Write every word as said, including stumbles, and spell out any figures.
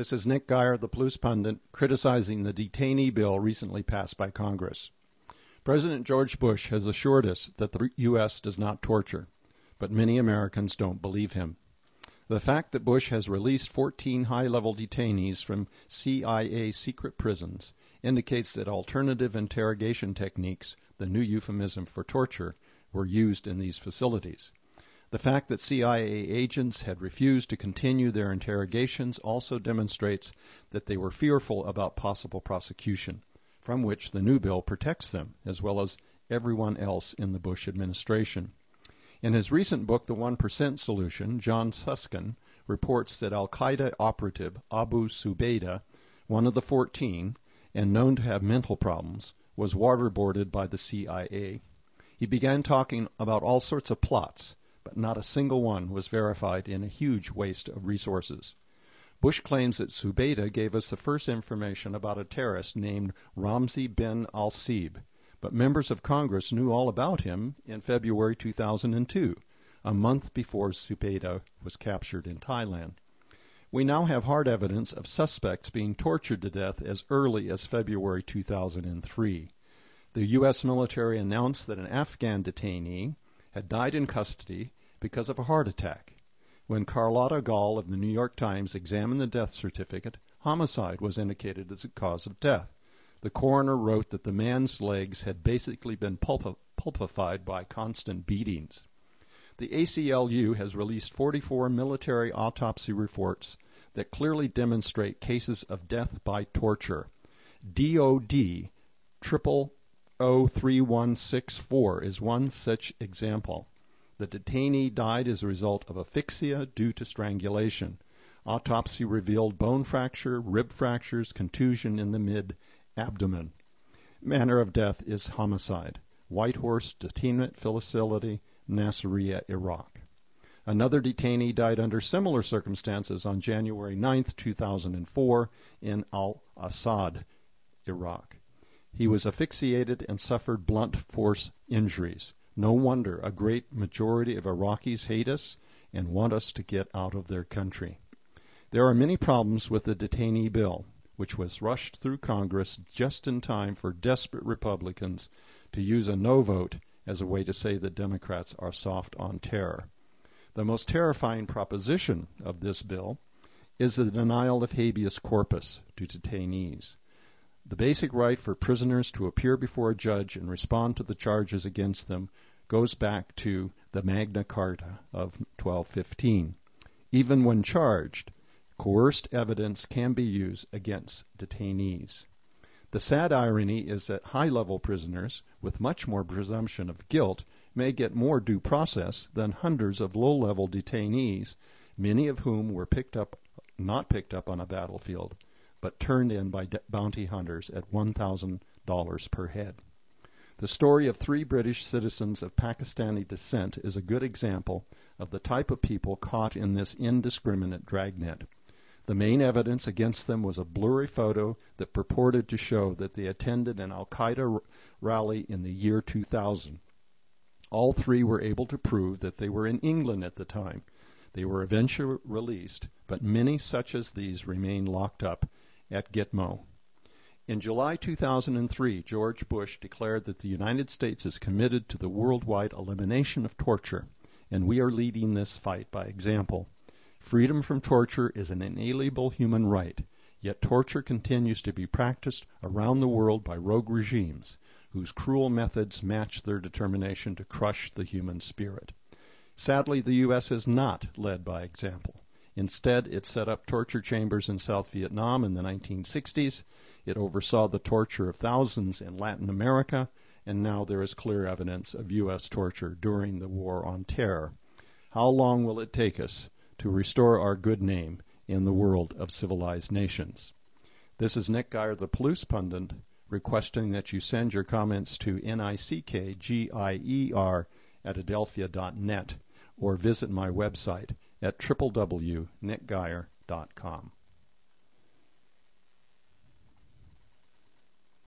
This is Nick Geyer, the Palouse Pundit, criticizing the detainee bill recently passed by Congress. President George Bush has assured us that the U S does not torture, but many Americans don't believe him. The fact that Bush has released fourteen high-level detainees from C I A secret prisons indicates that alternative interrogation techniques, the new euphemism for torture, were used in these facilities. The fact that C I A agents had refused to continue their interrogations also demonstrates that they were fearful about possible prosecution, from which the new bill protects them, as well as everyone else in the Bush administration. In his recent book, The one percent Solution, John Susskind reports that al-Qaeda operative Abu Zubaydah, one of the fourteen, and known to have mental problems, was waterboarded by the C I A. He began talking about all sorts of plots, but not a single one was verified in a huge waste of resources. Bush claims that Zubaydah gave us the first information about a terrorist named Ramzi bin al-Seeb, but members of Congress knew all about him in February two thousand two, a month before Zubaydah was captured in Thailand. We now have hard evidence of suspects being tortured to death as early as February two thousand three. The U S military announced that an Afghan detainee had died in custody because of a heart attack. When Carlotta Gall of the New York Times examined the death certificate, homicide was indicated as a cause of death. The coroner wrote that the man's legs had basically been pulp- pulpified by constant beatings. The A C L U has released forty-four military autopsy reports that clearly demonstrate cases of death by torture. D O D triple oh three one six four is one such example. The detainee died as a result of asphyxia due to strangulation. Autopsy revealed bone fracture, rib fractures, contusion in the mid-abdomen. Manner of death is homicide. Whitehorse Detainment Facility, Nasiriyah, Iraq. Another detainee died under similar circumstances on January ninth, two thousand four in Al-Assad, Iraq. He was asphyxiated and suffered blunt force injuries. No wonder a great majority of Iraqis hate us and want us to get out of their country. There are many problems with the detainee bill, which was rushed through Congress just in time for desperate Republicans to use a no vote as a way to say that Democrats are soft on terror. The most terrifying proposition of this bill is the denial of habeas corpus to detainees. The basic right for prisoners to appear before a judge and respond to the charges against them goes back to the Magna Carta of twelve fifteen. Even when charged, coerced evidence can be used against detainees. The sad irony is that high-level prisoners, with much more presumption of guilt, may get more due process than hundreds of low-level detainees, many of whom were picked up, not picked up on a battlefield, but turned in by bounty hunters at one thousand dollars per head. The story of three British citizens of Pakistani descent is a good example of the type of people caught in this indiscriminate dragnet. The main evidence against them was a blurry photo that purported to show that they attended an al-Qaeda r- rally in the year two thousand. All three were able to prove that they were in England at the time. They were eventually released, but many such as these remain locked up at Gitmo. In July two thousand three, George Bush declared that the United States is committed to the worldwide elimination of torture, and we are leading this fight by example. Freedom from torture is an inalienable human right, yet torture continues to be practiced around the world by rogue regimes whose cruel methods match their determination to crush the human spirit. Sadly, the U S is not led by example. Instead, it set up torture chambers in South Vietnam in the nineteen sixties. It oversaw the torture of thousands in Latin America, and now there is clear evidence of U S torture during the War on Terror. How long will it take us to restore our good name in the world of civilized nations? This is Nick Geyer, the Palouse Pundit, requesting that you send your comments to nickgier at adelphia dot net or visit my website at w w w dot nick geyer dot com.